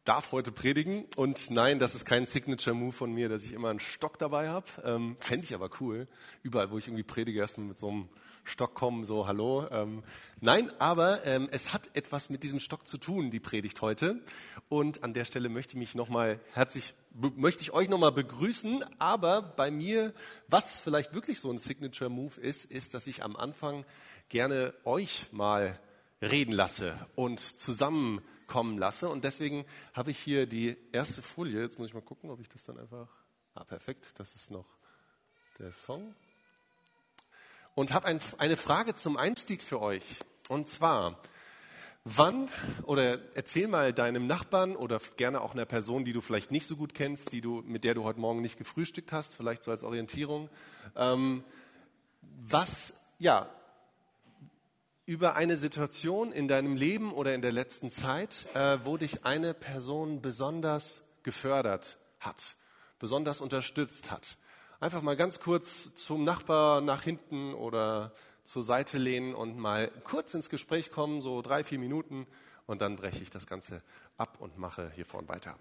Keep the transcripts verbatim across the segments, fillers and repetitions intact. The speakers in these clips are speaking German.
darf heute predigen und nein, das ist kein Signature-Move von mir, dass ich immer einen Stock dabei habe. Ähm, Fände ich aber cool. Überall, wo ich irgendwie predige, erstmal mit so einem Stock kommen, so hallo. Ähm, nein, aber ähm, es hat etwas mit diesem Stock zu tun, die Predigt heute. Und an der Stelle möchte ich mich nochmal herzlich, möchte ich euch nochmal begrüßen. Aber bei mir, was vielleicht wirklich so ein Signature-Move ist, ist, dass ich am Anfang gerne euch mal reden lasse und zusammenkommen lasse. Und deswegen habe ich hier die erste Folie. Jetzt muss ich mal gucken, ob ich das dann einfach... Ah, perfekt, das ist noch der Song. Und habe ein, eine Frage zum Einstieg für euch. Und zwar, wann, oder erzähl mal deinem Nachbarn oder gerne auch einer Person, die du vielleicht nicht so gut kennst, die du, mit der du heute Morgen nicht gefrühstückt hast, vielleicht so als Orientierung, ähm, was, ja, über eine Situation in deinem Leben oder in der letzten Zeit, äh, wo dich eine Person besonders gefördert hat, besonders unterstützt hat. Einfach mal ganz kurz zum Nachbar nach hinten oder zur Seite lehnen und mal kurz ins Gespräch kommen, so drei, vier Minuten, und dann breche ich das Ganze ab und mache hier vorne weiter.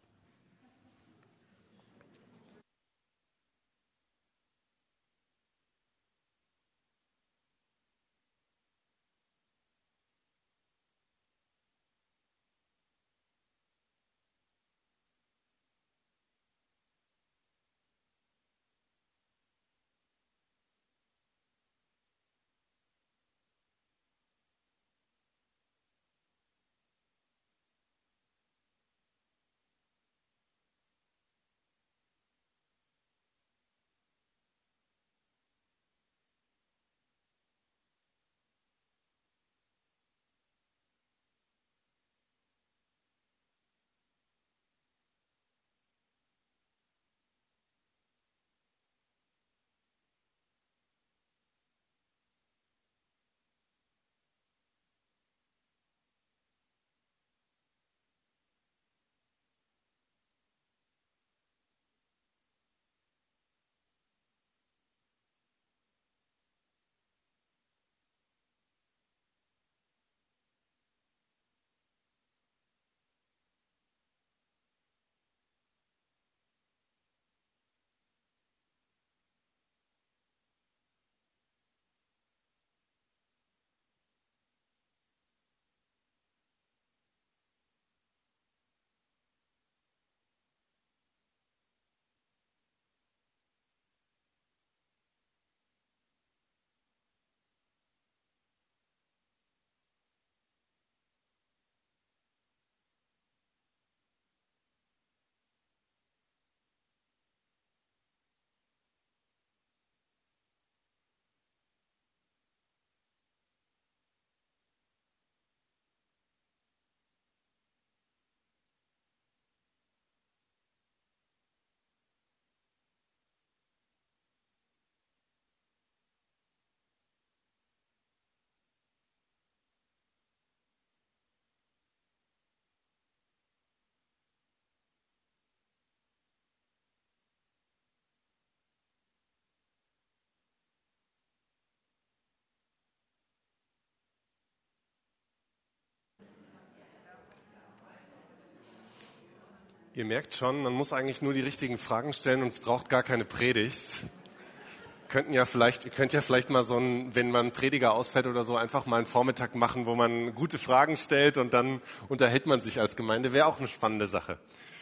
Ihr merkt schon, man muss eigentlich nur die richtigen Fragen stellen und es braucht gar keine Predigt. Könnten ja vielleicht, ihr könnt ja vielleicht mal so ein, wenn man Prediger ausfällt oder so, einfach mal einen Vormittag machen, wo man gute Fragen stellt und dann unterhält man sich als Gemeinde. Wäre auch eine spannende Sache.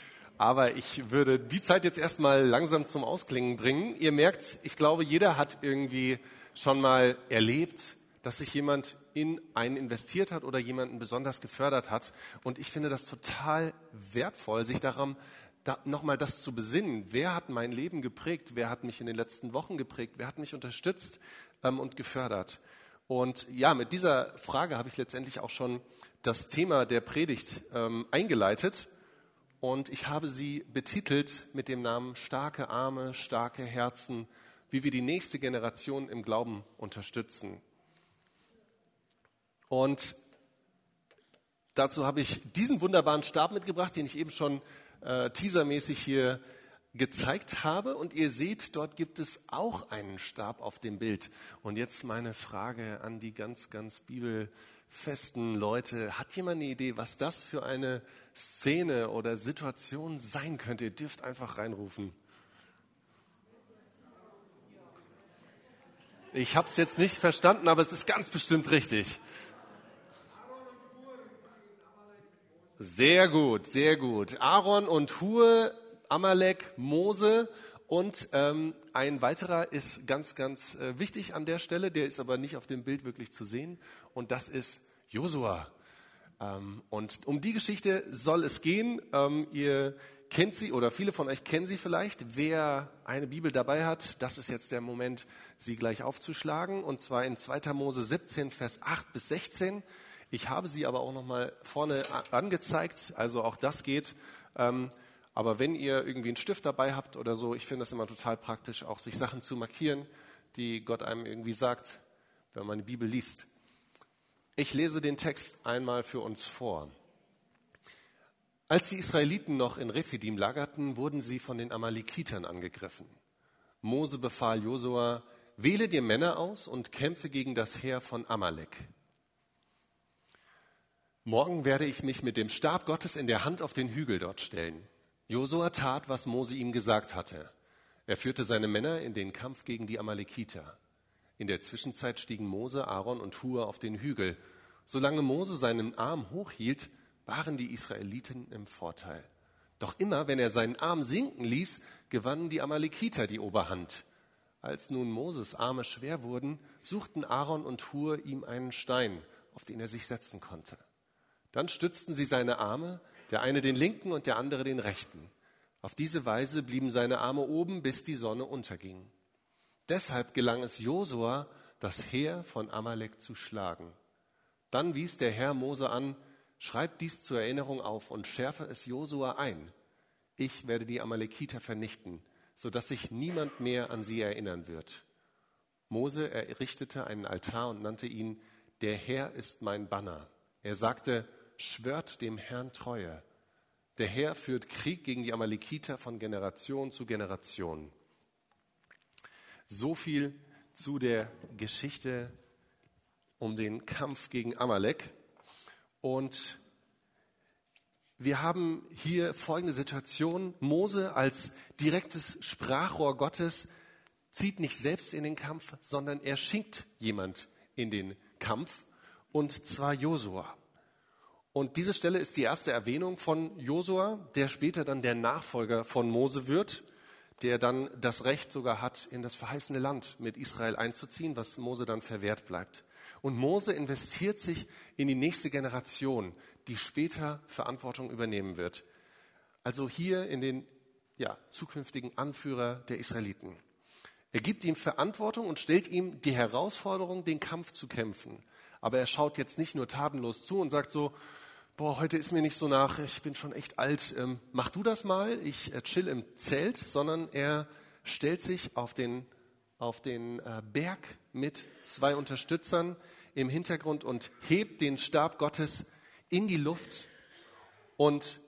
Aber ich würde die Zeit jetzt erstmal langsam zum Ausklingen bringen. Ihr merkt, ich glaube, jeder hat irgendwie schon mal erlebt, dass sich jemand in einen investiert hat oder jemanden besonders gefördert hat. Und ich finde das total wertvoll, sich daran da nochmal das zu besinnen. Wer hat mein Leben geprägt? Wer hat mich in den letzten Wochen geprägt? Wer hat mich unterstützt ähm, und gefördert? Und ja, mit dieser Frage habe ich letztendlich auch schon das Thema der Predigt ähm, eingeleitet. Und ich habe sie betitelt mit dem Namen Starke Arme, starke Herzen, wie wir die nächste Generation im Glauben unterstützen. Und dazu habe ich diesen wunderbaren Stab mitgebracht, den ich eben schon äh, teasermäßig hier gezeigt habe. Und ihr seht, dort gibt es auch einen Stab auf dem Bild. Und jetzt meine Frage an die ganz, ganz Bibel festen Leute. Hat jemand eine Idee, was das für eine Szene oder Situation sein könnte? Ihr dürft einfach reinrufen. Ich habe es jetzt nicht verstanden, aber es ist ganz bestimmt richtig. Sehr gut, sehr gut. Aaron und Hur, Amalek, Mose und ähm, ein weiterer ist ganz, ganz äh, wichtig an der Stelle, der ist aber nicht auf dem Bild wirklich zu sehen und das ist Josua. Ähm, und um die Geschichte soll es gehen. Ähm, ihr kennt sie oder viele von euch kennen sie vielleicht. Wer eine Bibel dabei hat, das ist jetzt der Moment, sie gleich aufzuschlagen und zwar in zweiter Mose siebzehn, Vers acht bis sechzehn. Ich habe sie aber auch noch mal vorne angezeigt, also auch das geht. Ähm, aber wenn ihr irgendwie einen Stift dabei habt oder so, ich finde das immer total praktisch, auch sich Sachen zu markieren, die Gott einem irgendwie sagt, wenn man die Bibel liest. Ich lese den Text einmal für uns vor. Als die Israeliten noch in Rephidim lagerten, wurden sie von den Amalekitern angegriffen. Mose befahl Josua, wähle dir Männer aus und kämpfe gegen das Heer von Amalek. Morgen werde ich mich mit dem Stab Gottes in der Hand auf den Hügel dort stellen. Josua tat, was Mose ihm gesagt hatte. Er führte seine Männer in den Kampf gegen die Amalekiter. In der Zwischenzeit stiegen Mose, Aaron und Hur auf den Hügel. Solange Mose seinen Arm hochhielt, waren die Israeliten im Vorteil. Doch immer, wenn er seinen Arm sinken ließ, gewannen die Amalekiter die Oberhand. Als nun Moses Arme schwer wurden, suchten Aaron und Hur ihm einen Stein, auf den er sich setzen konnte. Dann stützten sie seine Arme, der eine den linken und der andere den rechten. Auf diese Weise blieben seine Arme oben, bis die Sonne unterging. Deshalb gelang es Josua, das Heer von Amalek zu schlagen. Dann wies der Herr Mose an, schreib dies zur Erinnerung auf und schärfe es Josua ein. Ich werde die Amalekiter vernichten, sodass sich niemand mehr an sie erinnern wird. Mose errichtete einen Altar und nannte ihn, der Herr ist mein Banner. Er sagte, schwört dem Herrn Treue. Der Herr führt Krieg gegen die Amalekiter von Generation zu Generation. So viel zu der Geschichte um den Kampf gegen Amalek. Und wir haben hier folgende Situation. Mose als direktes Sprachrohr Gottes zieht nicht selbst in den Kampf, sondern er schickt jemand in den Kampf, und zwar Josua. Und diese Stelle ist die erste Erwähnung von Josua, der später dann der Nachfolger von Mose wird, der dann das Recht sogar hat, in das verheißene Land mit Israel einzuziehen, was Mose dann verwehrt bleibt. Und Mose investiert sich in die nächste Generation, die später Verantwortung übernehmen wird. Also hier in den ja, zukünftigen Anführer der Israeliten. Er gibt ihm Verantwortung und stellt ihm die Herausforderung, den Kampf zu kämpfen. Aber er schaut jetzt nicht nur tatenlos zu und sagt so, boah, heute ist mir nicht so nach, ich bin schon echt alt, ähm, mach du das mal, ich äh, chill im Zelt, sondern er stellt sich auf den, auf den äh, Berg mit zwei Unterstützern im Hintergrund und hebt den Stab Gottes in die Luft. Und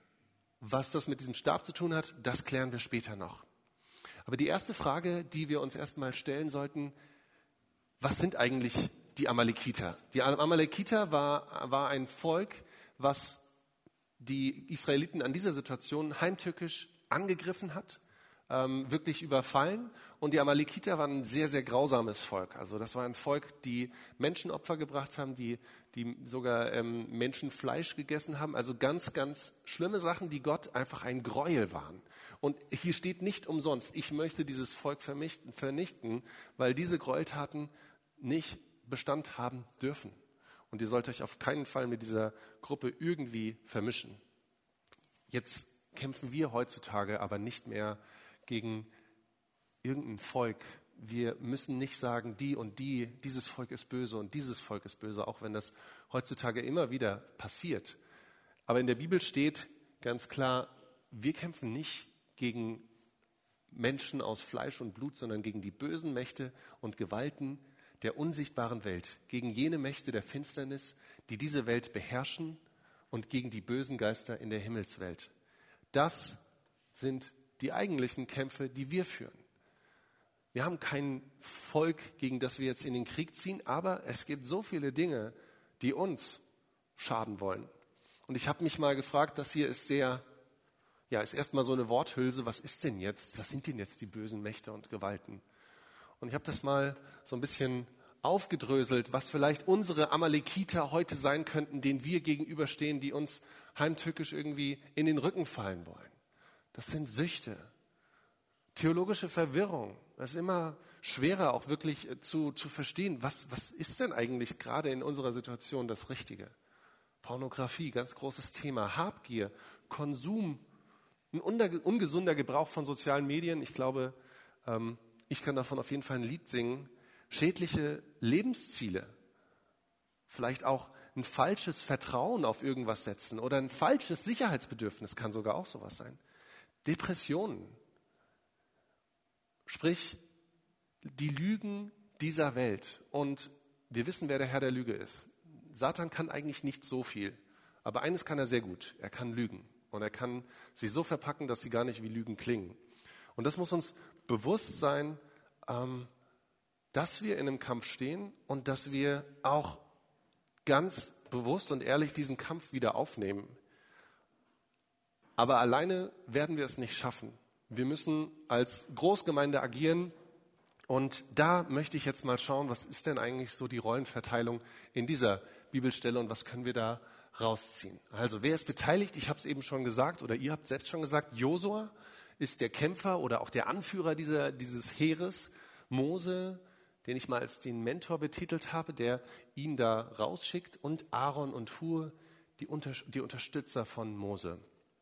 was das mit diesem Stab zu tun hat, das klären wir später noch. Aber die erste Frage, die wir uns erstmal stellen sollten, was sind eigentlich die Amalekiter? Die Amalekiter war, war ein Volk, was die Israeliten an dieser Situation heimtückisch angegriffen hat, ähm, wirklich überfallen. Und die Amalekiter waren ein sehr, sehr grausames Volk. Also das war ein Volk, die Menschenopfer gebracht haben, die, die sogar ähm, Menschenfleisch gegessen haben. Also ganz, ganz schlimme Sachen, die Gott einfach ein Gräuel waren. Und hier steht nicht umsonst, ich möchte dieses Volk vernichten, weil diese Gräueltaten nicht Bestand haben dürfen. Und ihr sollt euch auf keinen Fall mit dieser Gruppe irgendwie vermischen. Jetzt kämpfen wir heutzutage aber nicht mehr gegen irgendein Volk. Wir müssen nicht sagen, die und die, dieses Volk ist böse und dieses Volk ist böse, auch wenn das heutzutage immer wieder passiert. Aber in der Bibel steht ganz klar, wir kämpfen nicht gegen Menschen aus Fleisch und Blut, sondern gegen die bösen Mächte und Gewalten der unsichtbaren Welt, gegen jene Mächte der Finsternis, die diese Welt beherrschen, und gegen die bösen Geister in der Himmelswelt. Das sind die eigentlichen Kämpfe, die wir führen. Wir haben kein Volk, gegen das wir jetzt in den Krieg ziehen, aber es gibt so viele Dinge, die uns schaden wollen. Und ich habe mich mal gefragt, das hier ist sehr, ja, ist erstmal so eine Worthülse, was ist denn jetzt, was sind denn jetzt die bösen Mächte und Gewalten? Und ich habe das mal so ein bisschen aufgedröselt, was vielleicht unsere Amalekiter heute sein könnten, denen wir gegenüberstehen, die uns heimtückisch irgendwie in den Rücken fallen wollen. Das sind Süchte, theologische Verwirrung. Das ist immer schwerer auch wirklich zu, zu verstehen, was, was ist denn eigentlich gerade in unserer Situation das Richtige? Pornografie, ganz großes Thema. Habgier, Konsum, ein ungesunder Gebrauch von sozialen Medien. Ich glaube, ähm, ich kann davon auf jeden Fall ein Lied singen. Schädliche Lebensziele. Vielleicht auch ein falsches Vertrauen auf irgendwas setzen oder ein falsches Sicherheitsbedürfnis kann sogar auch sowas sein. Depressionen. Sprich, die Lügen dieser Welt. Und wir wissen, wer der Herr der Lüge ist. Satan kann eigentlich nicht so viel. Aber eines kann er sehr gut. Er kann lügen. Und er kann sie so verpacken, dass sie gar nicht wie Lügen klingen. Und das muss uns bewusst sein, ähm, dass wir in einem Kampf stehen und dass wir auch ganz bewusst und ehrlich diesen Kampf wieder aufnehmen. Aber alleine werden wir es nicht schaffen. Wir müssen als Großgemeinde agieren und da möchte ich jetzt mal schauen, was ist denn eigentlich so die Rollenverteilung in dieser Bibelstelle und was können wir da rausziehen. Also wer ist beteiligt? Ich habe es eben schon gesagt oder ihr habt selbst schon gesagt, Josua ist der Kämpfer oder auch der Anführer dieser, dieses Heeres. Mose, den ich mal als den Mentor betitelt habe, der ihn da rausschickt, und Aaron und Hur, die, Unter, die Unterstützer von Mose.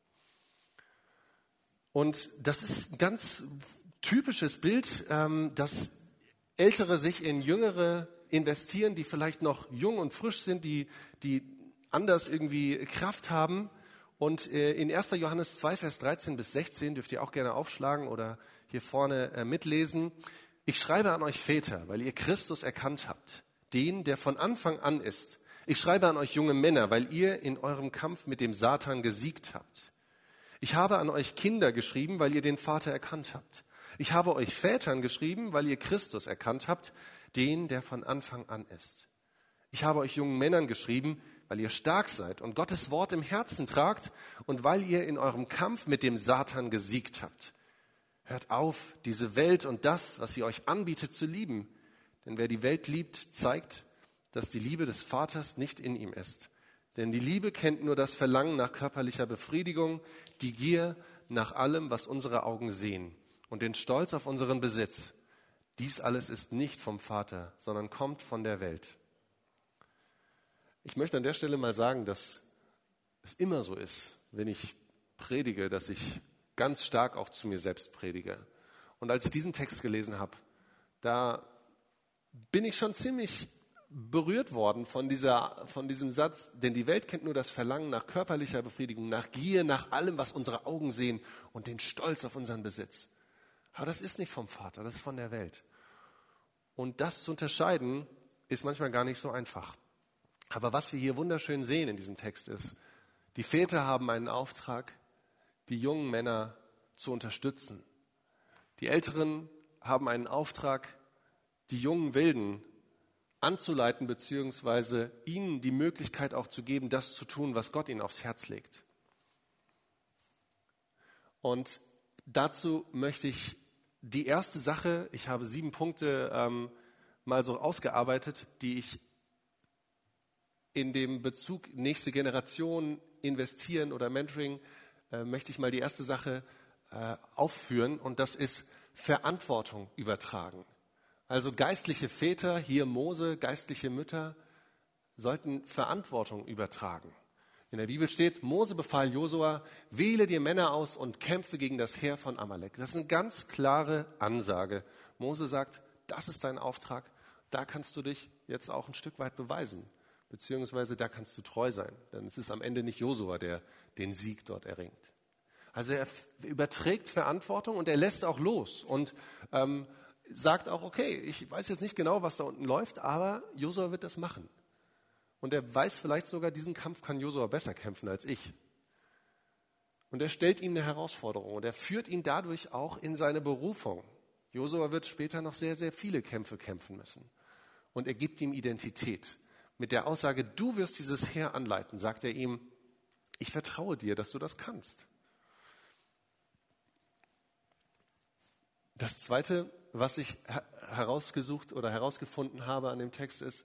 Und das ist ein ganz typisches Bild, ähm, dass Ältere sich in Jüngere investieren, die vielleicht noch jung und frisch sind, die, die anders irgendwie Kraft haben. Und äh, in erster Johannes zwei, Vers dreizehn bis sechzehn, dürft ihr auch gerne aufschlagen oder hier vorne äh, mitlesen. Ich schreibe an euch Väter, weil ihr Christus erkannt habt, den, der von Anfang an ist. Ich schreibe an euch junge Männer, weil ihr in eurem Kampf mit dem Satan gesiegt habt. Ich habe an euch Kinder geschrieben, weil ihr den Vater erkannt habt. Ich habe euch Vätern geschrieben, weil ihr Christus erkannt habt, den, der von Anfang an ist. Ich habe euch jungen Männern geschrieben, weil ihr stark seid und Gottes Wort im Herzen tragt und weil ihr in eurem Kampf mit dem Satan gesiegt habt. Hört auf, diese Welt und das, was sie euch anbietet, zu lieben. Denn wer die Welt liebt, zeigt, dass die Liebe des Vaters nicht in ihm ist. Denn die Liebe kennt nur das Verlangen nach körperlicher Befriedigung, die Gier nach allem, was unsere Augen sehen und den Stolz auf unseren Besitz. Dies alles ist nicht vom Vater, sondern kommt von der Welt. Ich möchte an der Stelle mal sagen, dass es immer so ist, wenn ich predige, dass ich ganz stark auch zu mir selbst predige. Und als ich diesen Text gelesen habe, da bin ich schon ziemlich berührt worden von, dieser, von diesem Satz, denn die Welt kennt nur das Verlangen nach körperlicher Befriedigung, nach Gier, nach allem, was unsere Augen sehen und den Stolz auf unseren Besitz. Aber das ist nicht vom Vater, das ist von der Welt. Und das zu unterscheiden, ist manchmal gar nicht so einfach. Aber was wir hier wunderschön sehen in diesem Text ist, die Väter haben einen Auftrag, die jungen Männer zu unterstützen. Die Älteren haben einen Auftrag, die jungen Wilden anzuleiten, beziehungsweise ihnen die Möglichkeit auch zu geben, das zu tun, was Gott ihnen aufs Herz legt. Und dazu möchte ich die erste Sache, ich habe sieben Punkte ähm, mal so ausgearbeitet, die ich in dem Bezug nächste Generation investieren oder Mentoring, äh, möchte ich mal die erste Sache äh, aufführen, und das ist Verantwortung übertragen. Also geistliche Väter, hier Mose, geistliche Mütter, sollten Verantwortung übertragen. In der Bibel steht, Mose befahl Josua, wähle dir Männer aus und kämpfe gegen das Heer von Amalek. Das ist eine ganz klare Ansage. Mose sagt, das ist dein Auftrag, da kannst du dich jetzt auch ein Stück weit beweisen, beziehungsweise da kannst du treu sein, denn es ist am Ende nicht Josua, der den Sieg dort erringt. Also er überträgt Verantwortung und er lässt auch los und ähm, sagt auch, okay, ich weiß jetzt nicht genau, was da unten läuft, aber Josua wird das machen. Und er weiß vielleicht sogar, diesen Kampf kann Josua besser kämpfen als ich. Und er stellt ihm eine Herausforderung und er führt ihn dadurch auch in seine Berufung. Josua wird später noch sehr, sehr viele Kämpfe kämpfen müssen. Und er gibt ihm Identität. mit der Aussage, du wirst dieses Heer anleiten, sagt er ihm, ich vertraue dir, dass du das kannst. Das Zweite, was ich herausgesucht oder herausgefunden habe an dem Text ist,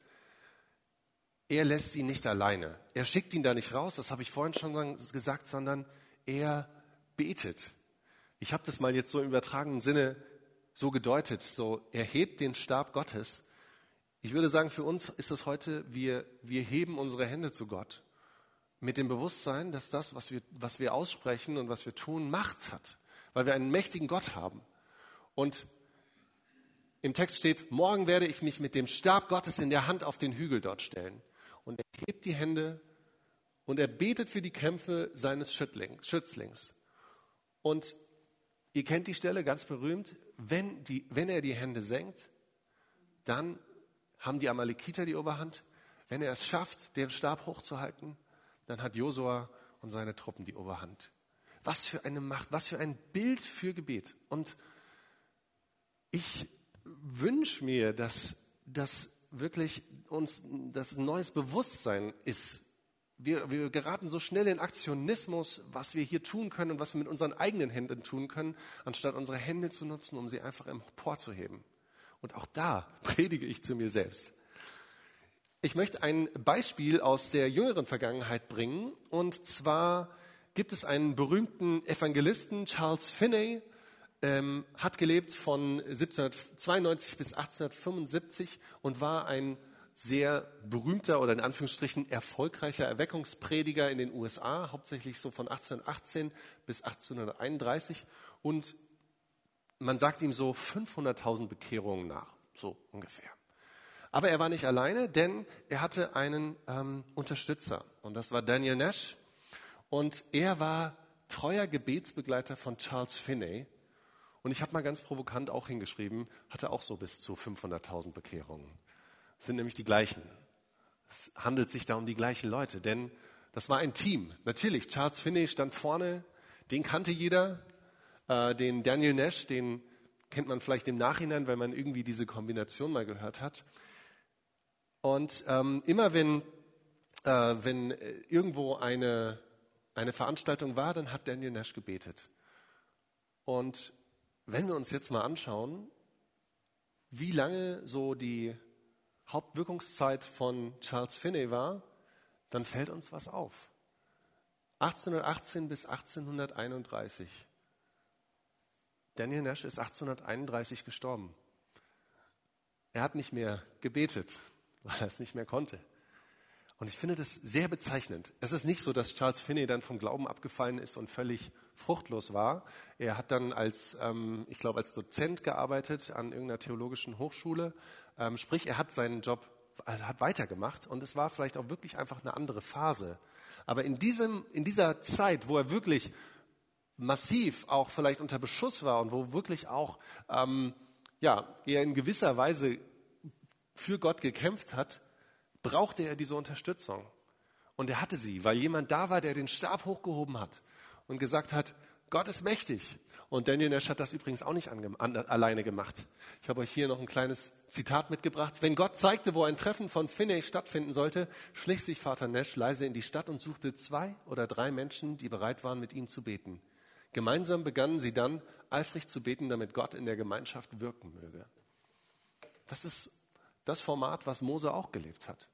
er lässt ihn nicht alleine. Er schickt ihn da nicht raus, das habe ich vorhin schon gesagt, sondern er betet. Ich habe das mal jetzt so im übertragenen Sinne so gedeutet, so er hebt den Stab Gottes. Ich würde sagen, für uns ist es heute, wir, wir heben unsere Hände zu Gott mit dem Bewusstsein, dass das, was wir, was wir aussprechen und was wir tun, Macht hat, weil wir einen mächtigen Gott haben. Und im Text steht, morgen werde ich mich mit dem Stab Gottes in der Hand auf den Hügel dort stellen. Und er hebt die Hände und er betet für die Kämpfe seines Schützlings. Und ihr kennt die Stelle, ganz berühmt, wenn, die, wenn er die Hände senkt, dann haben die Amalekiter die Oberhand. Wenn er es schafft, den Stab hochzuhalten, dann hat Josua und seine Truppen die Oberhand. Was für eine Macht, was für ein Bild für Gebet. Und ich wünsche mir, dass das wirklich uns das ein neues Bewusstsein ist. Wir, wir geraten so schnell in Aktionismus, was wir hier tun können und was wir mit unseren eigenen Händen tun können, anstatt unsere Hände zu nutzen, um sie einfach emporzuheben. Und auch da predige ich zu mir selbst. Ich möchte ein Beispiel aus der jüngeren Vergangenheit bringen. Und zwar gibt es einen berühmten Evangelisten, Charles Finney, ähm, hat gelebt von siebzehnhundertzweiundneunzig bis achtzehnhundertfünfundsiebzig und war ein sehr berühmter oder in Anführungsstrichen erfolgreicher Erweckungsprediger in den U S A, hauptsächlich so von achtzehnhundertachtzehn bis achtzehnhunderteinunddreißig. Und man sagt ihm so fünfhunderttausend Bekehrungen nach, so ungefähr. Aber er war nicht alleine, denn er hatte einen ähm, Unterstützer und das war Daniel Nash. Und er war treuer Gebetsbegleiter von Charles Finney. Und ich habe mal ganz provokant auch hingeschrieben, hatte auch so bis zu fünfhunderttausend Bekehrungen. Das sind nämlich die gleichen. Es handelt sich da um die gleichen Leute, denn das war ein Team. Natürlich, Charles Finney stand vorne, den kannte jeder. Äh, den Daniel Nash, den kennt man vielleicht im Nachhinein, weil man irgendwie diese Kombination mal gehört hat. Und ähm, immer wenn, äh, wenn irgendwo eine, eine Veranstaltung war, dann hat Daniel Nash gebetet. Und wenn wir uns jetzt mal anschauen, wie lange so die Hauptwirkungszeit von Charles Finney war, dann fällt uns was auf. achtzehnhundertachtzehn bis achtzehnhunderteinunddreißig. Daniel Nash ist achtzehnhunderteinunddreißig gestorben. Er hat nicht mehr gebetet, weil er es nicht mehr konnte. Und ich finde das sehr bezeichnend. Es ist nicht so, dass Charles Finney dann vom Glauben abgefallen ist und völlig fruchtlos war. Er hat dann als, ähm, ich glaube, als Dozent gearbeitet an irgendeiner theologischen Hochschule. Ähm, sprich, er hat seinen Job, also hat weitergemacht und es war vielleicht auch wirklich einfach eine andere Phase. Aber in diesem, in dieser Zeit, wo er wirklich massiv auch vielleicht unter Beschuss war und wo wirklich auch ähm, ja, er in gewisser Weise für Gott gekämpft hat, brauchte er diese Unterstützung. Und er hatte sie, weil jemand da war, der den Stab hochgehoben hat und gesagt hat, Gott ist mächtig. Und Daniel Nash hat das übrigens auch nicht ange- an, alleine gemacht. Ich habe euch hier noch ein kleines Zitat mitgebracht. Wenn Gott zeigte, wo ein Treffen von Finney stattfinden sollte, schlich sich Vater Nash leise in die Stadt und suchte zwei oder drei Menschen, die bereit waren, mit ihm zu beten. Gemeinsam begannen sie dann, eifrig zu beten, damit Gott in der Gemeinschaft wirken möge. Das ist das Format, was Mose auch gelebt hat.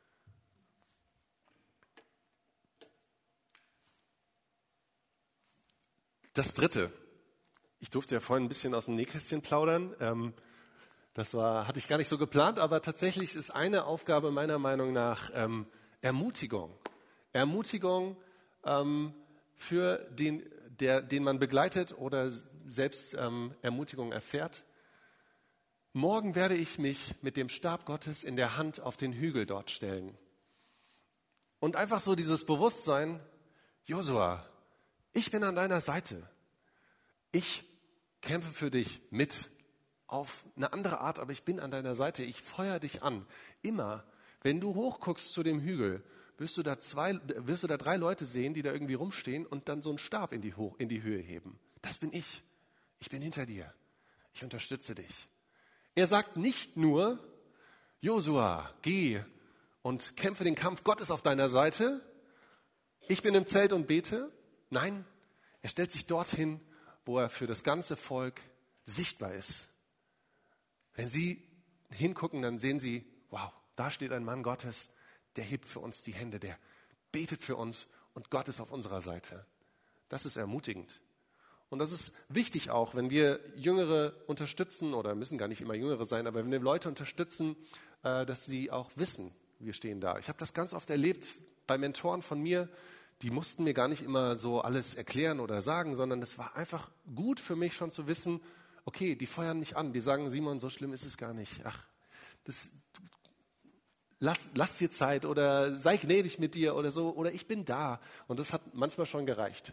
Das Dritte. Ich durfte ja vorhin ein bisschen aus dem Nähkästchen plaudern. Ähm, das war, hatte ich gar nicht so geplant, aber tatsächlich ist eine Aufgabe meiner Meinung nach ähm, Ermutigung. Ermutigung ähm, für den, der, den man begleitet oder selbst ähm, Ermutigung erfährt. Morgen werde ich mich mit dem Stab Gottes in der Hand auf den Hügel dort stellen. Und einfach so dieses Bewusstsein, Josua, ich bin an deiner Seite. Ich kämpfe für dich mit. Auf eine andere Art, aber ich bin an deiner Seite. Ich feuere dich an. Immer, wenn du hochguckst zu dem Hügel, wirst du da zwei, wirst du da drei Leute sehen, die da irgendwie rumstehen und dann so einen Stab in die, Hoch, in die Höhe heben. Das bin ich. Ich bin hinter dir. Ich unterstütze dich. Er sagt nicht nur, Josua, geh und kämpfe den Kampf, Gott ist auf deiner Seite, ich bin im Zelt und bete. Nein, er stellt sich dorthin, wo er für das ganze Volk sichtbar ist. Wenn Sie hingucken, dann sehen Sie, wow, da steht ein Mann Gottes, der hebt für uns die Hände, der betet für uns und Gott ist auf unserer Seite. Das ist ermutigend. Und das ist wichtig auch, wenn wir Jüngere unterstützen, oder müssen gar nicht immer Jüngere sein, aber wenn wir Leute unterstützen, dass sie auch wissen, wir stehen da. Ich habe das ganz oft erlebt bei Mentoren von mir, die mussten mir gar nicht immer so alles erklären oder sagen, sondern es war einfach gut für mich schon zu wissen, okay, die feuern mich an, die sagen, Simon, so schlimm ist es gar nicht. Ach, das, lass, lass dir Zeit oder sei gnädig mit dir oder so, oder ich bin da. Und das hat manchmal schon gereicht.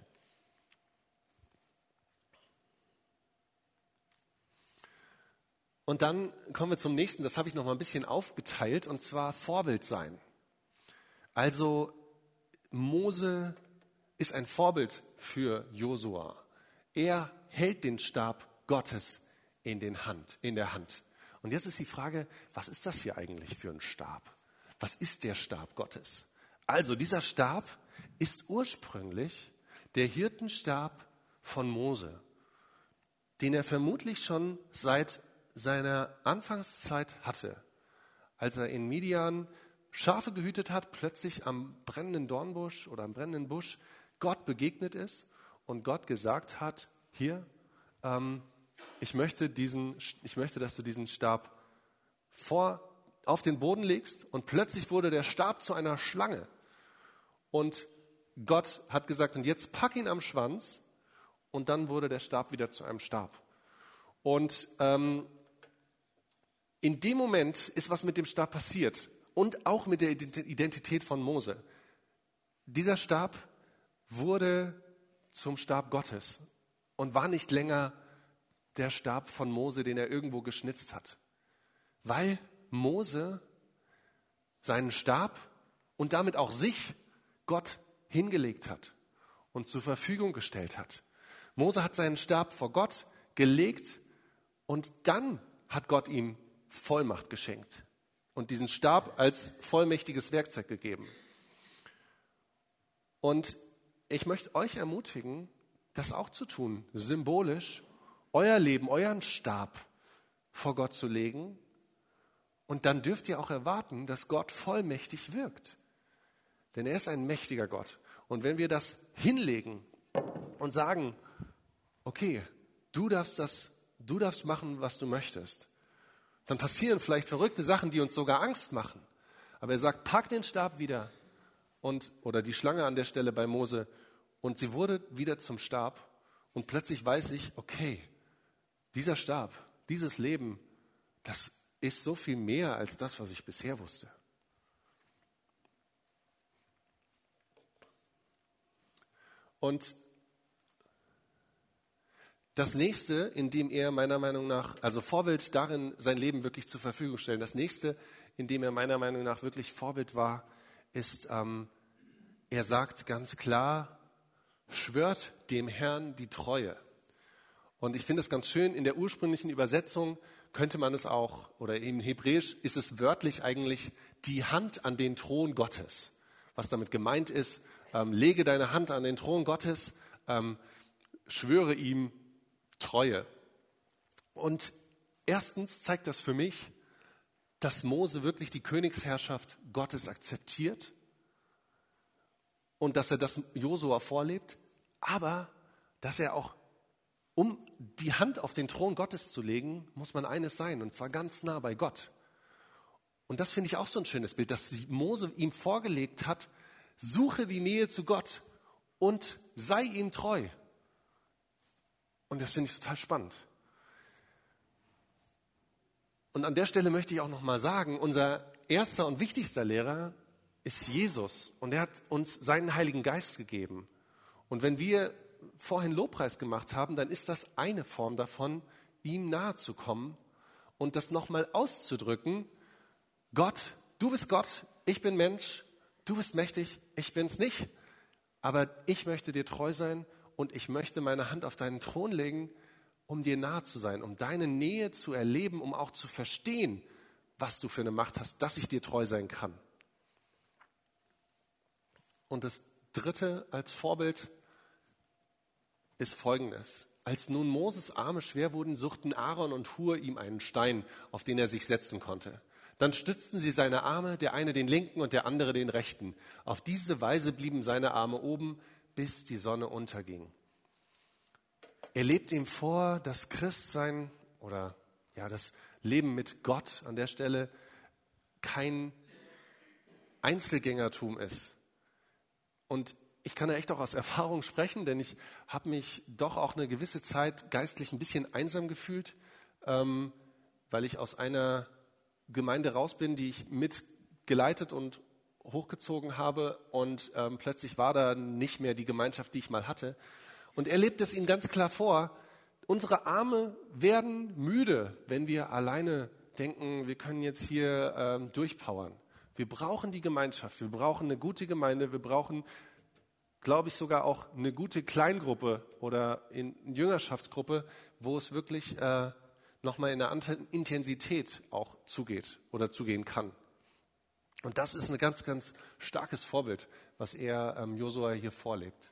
Und dann kommen wir zum nächsten, das habe ich noch mal ein bisschen aufgeteilt, und zwar Vorbild sein. Also Mose ist ein Vorbild für Josua. Er hält den Stab Gottes in, den Hand, in der Hand. Und jetzt ist die Frage, was ist das hier eigentlich für ein Stab? Was ist der Stab Gottes? Also dieser Stab ist ursprünglich der Hirtenstab von Mose, den er vermutlich schon seit seiner Anfangszeit hatte, als er in Midian Schafe gehütet hat, plötzlich am brennenden Dornbusch oder am brennenden Busch Gott begegnet ist und Gott gesagt hat, hier, ähm, ich möchte diesen, ich möchte, dass du diesen Stab vor, auf den Boden legst, und plötzlich wurde der Stab zu einer Schlange. Und Gott hat gesagt, und jetzt pack ihn am Schwanz, und dann wurde der Stab wieder zu einem Stab. Und ähm, in dem Moment ist was mit dem Stab passiert und auch mit der Identität von Mose. Dieser Stab wurde zum Stab Gottes und war nicht länger der Stab von Mose, den er irgendwo geschnitzt hat. Weil Mose seinen Stab und damit auch sich Gott hingelegt hat und zur Verfügung gestellt hat. Mose hat seinen Stab vor Gott gelegt und dann hat Gott ihm Vollmacht geschenkt und diesen Stab als vollmächtiges Werkzeug gegeben. Und ich möchte euch ermutigen, das auch zu tun, symbolisch euer Leben, euren Stab vor Gott zu legen, und dann dürft ihr auch erwarten, dass Gott vollmächtig wirkt. Denn er ist ein mächtiger Gott. Und wenn wir das hinlegen und sagen, okay, du darfst das, du darfst machen, was du möchtest, dann passieren vielleicht verrückte Sachen, die uns sogar Angst machen. Aber er sagt, pack den Stab wieder, und, oder die Schlange an der Stelle bei Mose, und sie wurde wieder zum Stab, und plötzlich weiß ich, okay, dieser Stab, dieses Leben, das ist so viel mehr als das, was ich bisher wusste. Und das nächste, in dem er meiner Meinung nach, also Vorbild darin, sein Leben wirklich zur Verfügung stellen, das nächste, in dem er meiner Meinung nach wirklich Vorbild war, ist, ähm, er sagt ganz klar, schwört dem Herrn die Treue. Und ich finde es ganz schön, in der ursprünglichen Übersetzung könnte man es auch, oder in Hebräisch ist es wörtlich eigentlich die Hand an den Thron Gottes. Was damit gemeint ist, ähm, lege deine Hand an den Thron Gottes, ähm, schwöre ihm Treue. Und erstens zeigt das für mich, dass Mose wirklich die Königsherrschaft Gottes akzeptiert und dass er das Josua vorlebt, aber dass er auch, um die Hand auf den Thron Gottes zu legen, muss man eines sein, und zwar ganz nah bei Gott. Und das finde ich auch so ein schönes Bild, dass Mose ihm vorgelegt hat, suche die Nähe zu Gott und sei ihm treu. Und das finde ich total spannend. Und an der Stelle möchte ich auch noch mal sagen, unser erster und wichtigster Lehrer ist Jesus, und er hat uns seinen Heiligen Geist gegeben. Und wenn wir vorhin Lobpreis gemacht haben, dann ist das eine Form davon, ihm nahe zu kommen und das nochmal auszudrücken. Gott, du bist Gott, ich bin Mensch, du bist mächtig, ich bin's nicht, aber ich möchte dir treu sein und ich möchte meine Hand auf deinen Thron legen, um dir nahe zu sein, um deine Nähe zu erleben, um auch zu verstehen, was du für eine Macht hast, dass ich dir treu sein kann. Und das dritte als Vorbild ist Folgendes. Als nun Moses Arme schwer wurden, suchten Aaron und Hur ihm einen Stein, auf den er sich setzen konnte. Dann stützten sie seine Arme, der eine den linken und der andere den rechten. Auf diese Weise blieben seine Arme oben, bis die Sonne unterging. Er lebt ihm vor, dass Christsein oder ja, das Leben mit Gott an der Stelle kein Einzelgängertum ist. Und ich kann ja echt auch aus Erfahrung sprechen, denn ich habe mich doch auch eine gewisse Zeit geistlich ein bisschen einsam gefühlt, ähm, weil ich aus einer Gemeinde raus bin, die ich mitgeleitet und hochgezogen habe und ähm, plötzlich war da nicht mehr die Gemeinschaft, die ich mal hatte. Und er lebt es ihm ganz klar vor, unsere Arme werden müde, wenn wir alleine denken, wir können jetzt hier ähm, durchpowern. Wir brauchen die Gemeinschaft, wir brauchen eine gute Gemeinde, wir brauchen, glaube ich, sogar auch eine gute Kleingruppe oder eine Jüngerschaftsgruppe, wo es wirklich äh, nochmal in einer Intensität auch zugeht oder zugehen kann. Und das ist ein ganz, ganz starkes Vorbild, was er ähm, Josua hier vorlebt.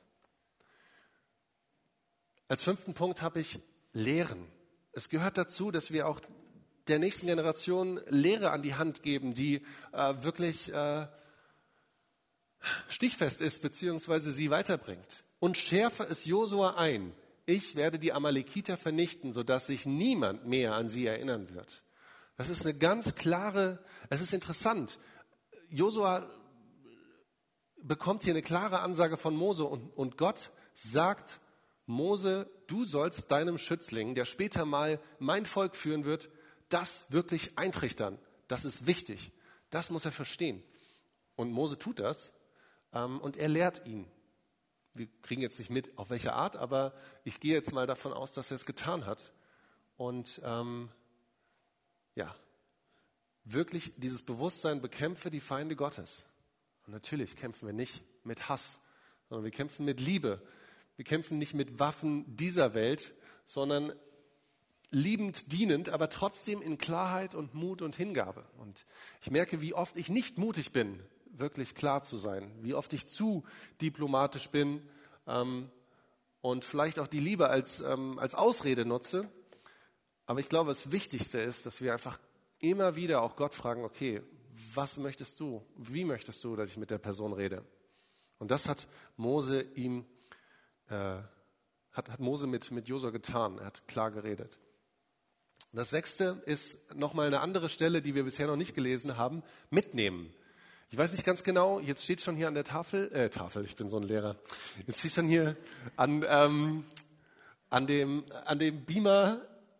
Als fünften Punkt habe ich Lehren. Es gehört dazu, dass wir auch der nächsten Generation Lehre an die Hand geben, die äh, wirklich äh, stichfest ist, beziehungsweise sie weiterbringt. Und schärfe es Josua ein, ich werde die Amalekiter vernichten, sodass sich niemand mehr an sie erinnern wird. Das ist eine ganz klare, es ist interessant. Josua bekommt hier eine klare Ansage von Mose und, und Gott sagt, Mose, du sollst deinem Schützling, der später mal mein Volk führen wird, das wirklich eintrichtern. Das ist wichtig. Das muss er verstehen. Und Mose tut das ähm, und er lehrt ihn. Wir kriegen jetzt nicht mit, auf welche Art, aber ich gehe jetzt mal davon aus, dass er es getan hat. Und ähm, ja, wirklich dieses Bewusstsein, bekämpfe die Feinde Gottes. Und natürlich kämpfen wir nicht mit Hass, sondern wir kämpfen mit Liebe. Wir kämpfen nicht mit Waffen dieser Welt, sondern liebend, dienend, aber trotzdem in Klarheit und Mut und Hingabe. Und ich merke, wie oft ich nicht mutig bin, wirklich klar zu sein, wie oft ich zu diplomatisch bin ähm, und vielleicht auch die Liebe als, ähm, als Ausrede nutze. Aber ich glaube, das Wichtigste ist, dass wir einfach immer wieder auch Gott fragen, okay, was möchtest du? Wie möchtest du, dass ich mit der Person rede? Und das hat Mose ihm, äh, hat, hat Mose mit, mit Josua getan. Er hat klar geredet. Und das Sechste ist nochmal eine andere Stelle, die wir bisher noch nicht gelesen haben, mitnehmen. Ich weiß nicht ganz genau, jetzt steht schon hier an der Tafel, äh, Tafel, ich bin so ein Lehrer, jetzt steht schon hier an, ähm, an, dem, an dem Beamer,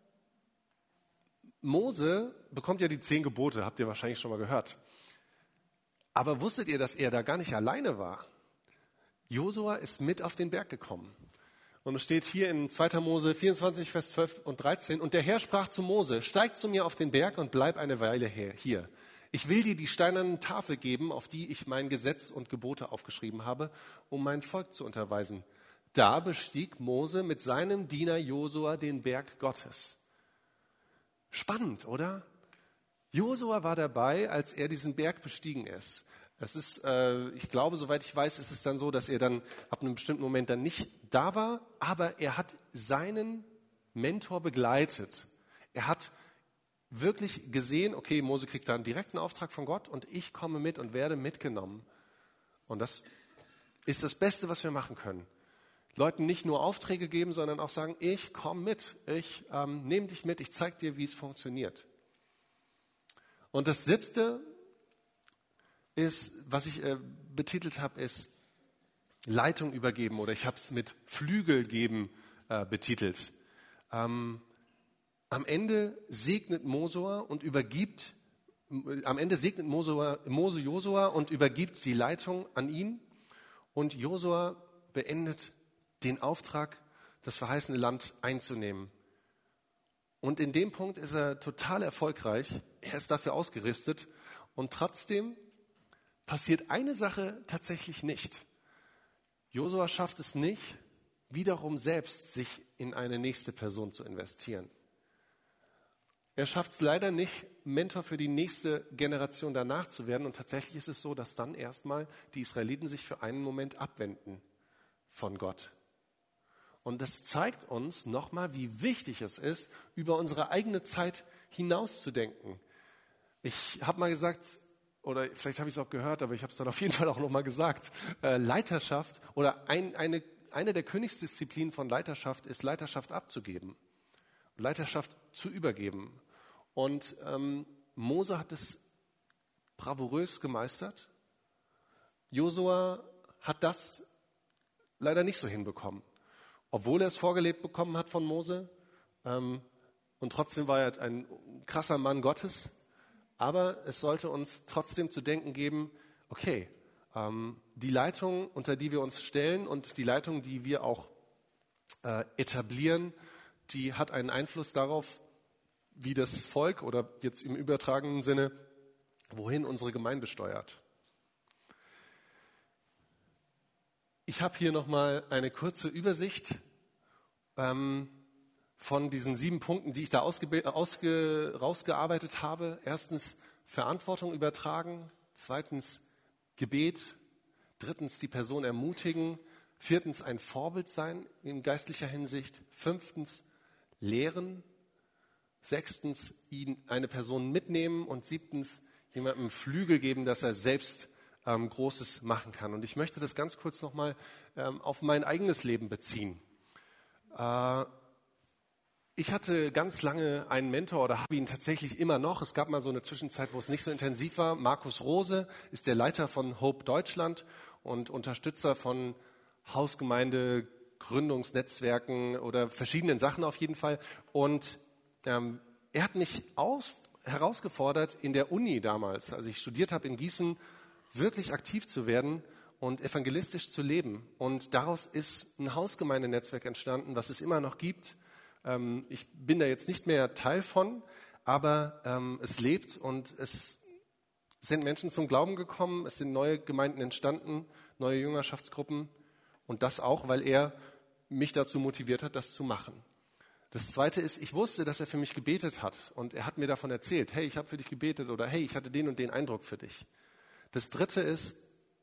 Mose bekommt ja die zehn Gebote, habt ihr wahrscheinlich schon mal gehört. Aber wusstet ihr, dass er da gar nicht alleine war? Josua ist mit auf den Berg gekommen. Und es steht hier in zweiter Mose vierundzwanzig, Vers zwölf und dreizehn, und der Herr sprach zu Mose, steig zu mir auf den Berg und bleib eine Weile hier. Ich will dir die steinerne Tafel geben, auf die ich mein Gesetz und Gebote aufgeschrieben habe, um mein Volk zu unterweisen. Da bestieg Mose mit seinem Diener Josua den Berg Gottes. Spannend, oder? Josua war dabei, als er diesen Berg bestiegen ist. Es ist, äh, ich glaube, soweit ich weiß, ist es dann so, dass er dann ab einem bestimmten Moment dann nicht da war, aber er hat seinen Mentor begleitet. Er hat wirklich gesehen, okay, Mose kriegt da einen direkten Auftrag von Gott und ich komme mit und werde mitgenommen. Und das ist das Beste, was wir machen können. Leuten nicht nur Aufträge geben, sondern auch sagen, ich komme mit, ich ähm, nehme dich mit, ich zeige dir, wie es funktioniert. Und das Siebte ist, was ich äh, betitelt habe, ist Leitung übergeben oder ich habe es mit Flügel geben äh, betitelt. Ähm, am Ende segnet Mosua und übergibt, am Ende segnet Mosua, Mose Josua und übergibt die Leitung an ihn und Josua beendet den Auftrag, das verheißene Land einzunehmen. Und in dem Punkt ist er total erfolgreich. Er ist dafür ausgerüstet und trotzdem passiert eine Sache tatsächlich nicht. Josua schafft es nicht, wiederum selbst sich in eine nächste Person zu investieren. er schafft es leider nicht, Mentor für die nächste Generation danach zu werden. Und tatsächlich ist es so, dass dann erstmal die Israeliten sich für einen Moment abwenden von Gott. Und das zeigt uns nochmal, wie wichtig es ist, über unsere eigene Zeit hinauszudenken. Ich habe mal gesagt, oder vielleicht habe ich es auch gehört, aber ich habe es dann auf jeden Fall auch nochmal gesagt, äh, Leiterschaft oder ein, eine, eine der Königsdisziplinen von Leiterschaft ist, Leiterschaft abzugeben, Leiterschaft zu übergeben. Und ähm, Mose hat es bravourös gemeistert. Josua hat das leider nicht so hinbekommen. Obwohl er es vorgelebt bekommen hat von Mose. Ähm, und trotzdem war er ein krasser Mann Gottes. Aber es sollte uns trotzdem zu denken geben, okay, ähm, die Leitung, unter die wir uns stellen und die Leitung, die wir auch äh, etablieren, die hat einen Einfluss darauf, wie das Volk oder jetzt im übertragenen Sinne, wohin unsere Gemeinde steuert. Ich habe hier nochmal eine kurze Übersicht ähm, von diesen sieben Punkten, die ich da ausge- ausge- rausgearbeitet habe. Erstens Verantwortung übertragen, zweitens Gebet, drittens die Person ermutigen, viertens ein Vorbild sein in geistlicher Hinsicht, fünftens lehren, sechstens ihn eine Person mitnehmen und siebtens jemandem Flügel geben, dass er selbst ähm, Großes machen kann. Und ich möchte das ganz kurz nochmal ähm, auf mein eigenes Leben beziehen. Äh, ich hatte ganz lange einen Mentor oder habe ihn tatsächlich immer noch. Es gab mal so eine Zwischenzeit, wo es nicht so intensiv war. Markus Rose ist der Leiter von Hope Deutschland und Unterstützer von Hausgemeinde, Gründungsnetzwerken oder verschiedenen Sachen auf jeden Fall. Und ähm, er hat mich aus, herausgefordert, in der Uni damals, als ich studiert habe in Gießen, wirklich aktiv zu werden und evangelistisch zu leben. Und daraus ist ein Hausgemeindenetzwerk entstanden, was es immer noch gibt. Ähm, ich bin da jetzt nicht mehr Teil von, aber ähm, es lebt und es sind Menschen zum Glauben gekommen, es sind neue Gemeinden entstanden, neue Jüngerschaftsgruppen und das auch, weil er mich dazu motiviert hat, das zu machen. Das Zweite ist, ich wusste, dass er für mich gebetet hat und er hat mir davon erzählt, hey, ich habe für dich gebetet oder hey, ich hatte den und den Eindruck für dich. Das Dritte ist,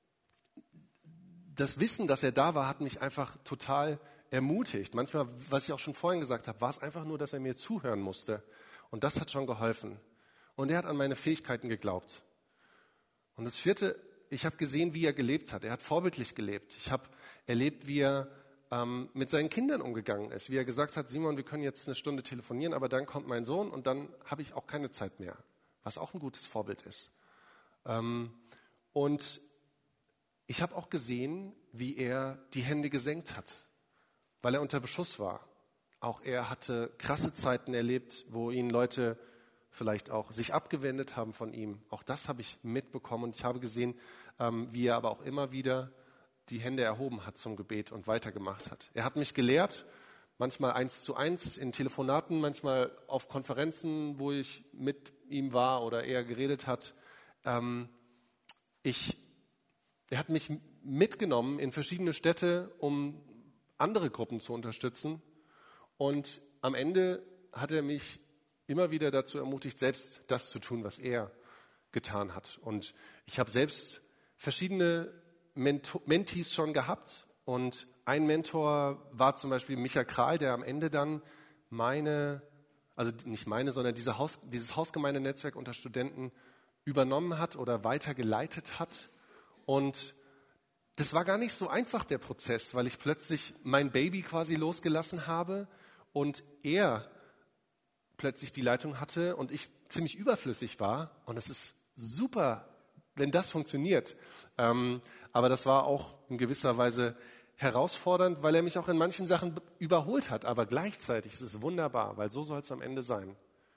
das Wissen, dass er da war, hat mich einfach total ermutigt. Manchmal, was ich auch schon vorhin gesagt habe, war es einfach nur, dass er mir zuhören musste und das hat schon geholfen. Und er hat an meine Fähigkeiten geglaubt. Und das Vierte, ich habe gesehen, wie er gelebt hat. Er hat vorbildlich gelebt. Ich habe erlebt, wie er ähm, mit seinen Kindern umgegangen ist. Wie er gesagt hat, Simon, wir können jetzt eine Stunde telefonieren, aber dann kommt mein Sohn und dann habe ich auch keine Zeit mehr. Was auch ein gutes Vorbild ist. Ähm, und ich habe auch gesehen, wie er die Hände gesenkt hat, weil er unter Beschuss war. Auch er hatte krasse Zeiten erlebt, wo ihn Leute vielleicht auch sich abgewendet haben von ihm. Auch das habe ich mitbekommen und ich habe gesehen, ähm, wie er aber auch immer wieder die Hände erhoben hat zum Gebet und weitergemacht hat. Er hat mich gelehrt, manchmal eins zu eins in Telefonaten, manchmal auf Konferenzen, wo ich mit ihm war oder er geredet hat. Ähm, ich, er hat mich mitgenommen in verschiedene Städte, um andere Gruppen zu unterstützen. Und am Ende hat er mich immer wieder dazu ermutigt, selbst das zu tun, was er getan hat. Und ich habe selbst verschiedene Mento- Mentees schon gehabt. Und ein Mentor war zum Beispiel Micha Kral, der am Ende dann meine, also nicht meine, sondern diese Haus, dieses Hausgemeindenetzwerk unter Studenten übernommen hat oder weitergeleitet hat. Und das war gar nicht so einfach, der Prozess, weil ich plötzlich mein Baby quasi losgelassen habe und er plötzlich die Leitung hatte und ich ziemlich überflüssig war. Und es ist super, wenn das funktioniert. Ähm, aber das war auch in gewisser Weise herausfordernd, weil er mich auch in manchen Sachen überholt hat. Aber gleichzeitig ist es wunderbar, weil so soll es am Ende sein.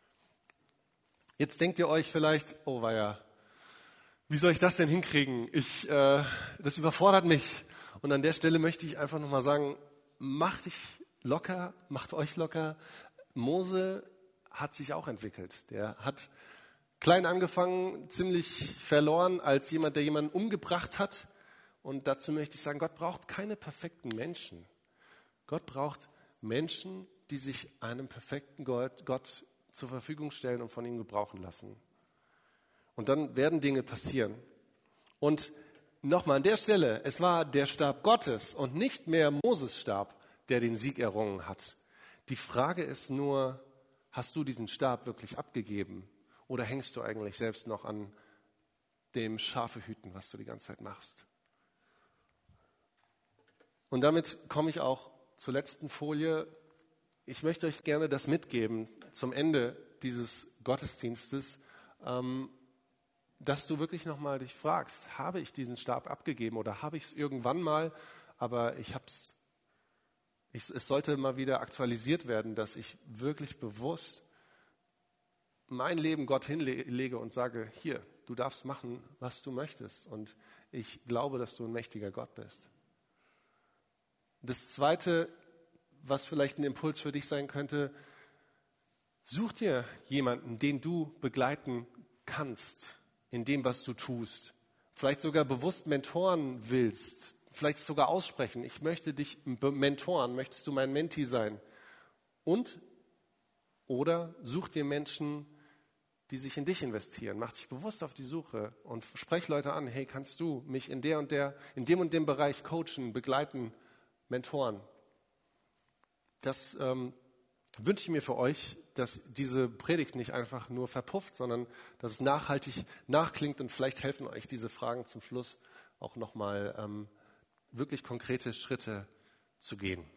Jetzt denkt ihr euch vielleicht, oh weia, wie soll ich das denn hinkriegen? Ich, äh, das überfordert mich. Und an der Stelle möchte ich einfach nochmal sagen, macht dich locker, macht euch locker. Mose hat sich auch entwickelt. Der hat klein angefangen, ziemlich verloren als jemand, der jemanden umgebracht hat. Und dazu möchte ich sagen, Gott braucht keine perfekten Menschen. Gott braucht Menschen, die sich einem perfekten Gott, Gott zur Verfügung stellen und von ihm gebrauchen lassen. Und dann werden Dinge passieren. Und nochmal an der Stelle, es war der Stab Gottes und nicht mehr Moses Stab, der den Sieg errungen hat. Die Frage ist nur, hast du diesen Stab wirklich abgegeben oder hängst du eigentlich selbst noch an dem Schafehüten, was du die ganze Zeit machst? Und damit komme ich auch zur letzten Folie. Ich möchte euch gerne das mitgeben zum Ende dieses Gottesdienstes, ähm, dass du wirklich nochmal dich fragst, habe ich diesen Stab abgegeben oder habe ich es irgendwann mal, aber ich habe es, es sollte mal wieder aktualisiert werden, dass ich wirklich bewusst mein Leben Gott hinlege und sage, hier, du darfst machen, was du möchtest und ich glaube, dass du ein mächtiger Gott bist. Das Zweite, was vielleicht ein Impuls für dich sein könnte, such dir jemanden, den du begleiten kannst in dem, was du tust. Vielleicht sogar bewusst mentoren willst, vielleicht sogar aussprechen, ich möchte dich mentoren, möchtest du mein Mentee sein? Und, oder such dir Menschen, die sich in dich investieren. Mach dich bewusst auf die Suche und sprech Leute an, hey, kannst du mich in der und der, in dem und dem Bereich coachen, begleiten, mentoren? Das ähm, wünsche ich mir für euch, dass diese Predigt nicht einfach nur verpufft, sondern dass es nachhaltig nachklingt und vielleicht helfen euch diese Fragen zum Schluss auch nochmal ähm, wirklich konkrete Schritte zu gehen.